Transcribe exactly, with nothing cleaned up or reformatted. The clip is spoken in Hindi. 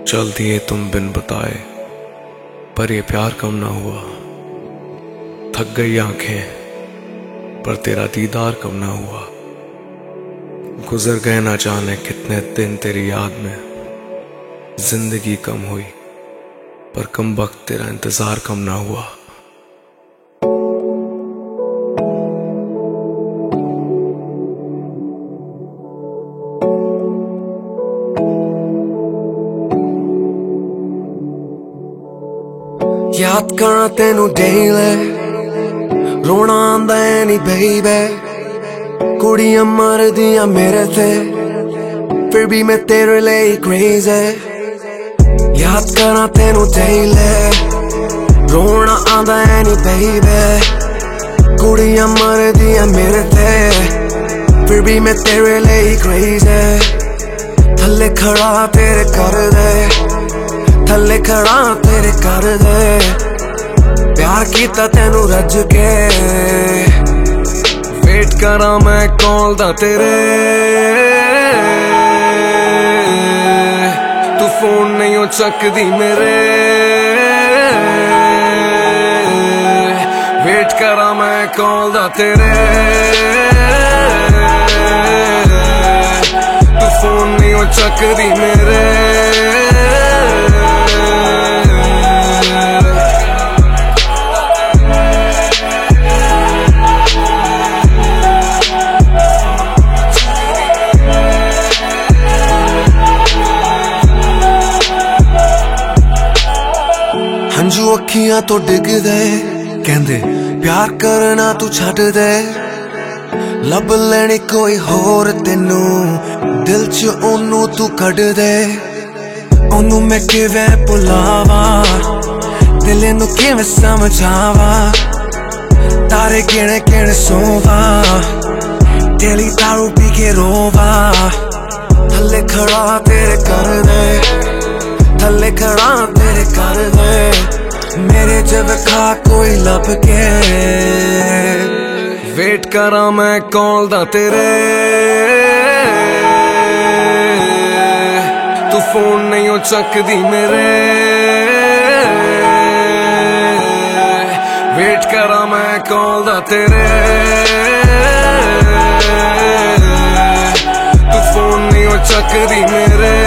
चल दिए तुम बिन बताए, पर ये प्यार कम ना हुआ। थक गई आंखें, पर तेरा दीदार कम ना हुआ। गुजर गए ना जाने कितने दिन तेरी याद में। जिंदगी कम हुई, पर कम वक्त तेरा इंतजार कम ना हुआ। याद करा तेनू डेले, रोना आंदा है नी बेबे। कुड़ियां मर दियां मेरे थे, फिर भी मैं तेरे लिए क्रेज़ी। याद करा तेनू डेले, रोना आंदा है नी बेबे। कुड़ियां मर दियां मेरे थे, फिर भी मैं तेरे लिए क्रेज़ी। थल्ले खड़ा तेरे कर दे, थल्ले खड़ा तेरे कर दे। प्यार कीता तेनू रज के, वेट करा मैं कॉल दा तेरे। तू फोन नहीं हो चकदी मेरे, वेट करा मैं कॉल दा तेरे। तू फोन नहीं हो चकदी मेरे। हंजू अखियां तो डिग दे, कहंदे प्यार करना तू छड्ड दे। लब लेनी कोई होर तेनू, दिल च ओनू तू कढ दे। ओनू मैं किवें भुलावा, दिल नू किवें समझावा। तारे गिणे गिण सोवा, डेली दारू पी के रोवा। थल्ले खड़ा तेरे कर दे, थल्ले खड़ा तेरे कर दे। मेरे जब खा कोई लब के, वेट करा मैं कॉल दा तेरे। तू फोन नहीं हो चकदी मेरे, वेट करा मैं कॉल दा तेरे। तू फोन नहीं हो चकदी मेरे।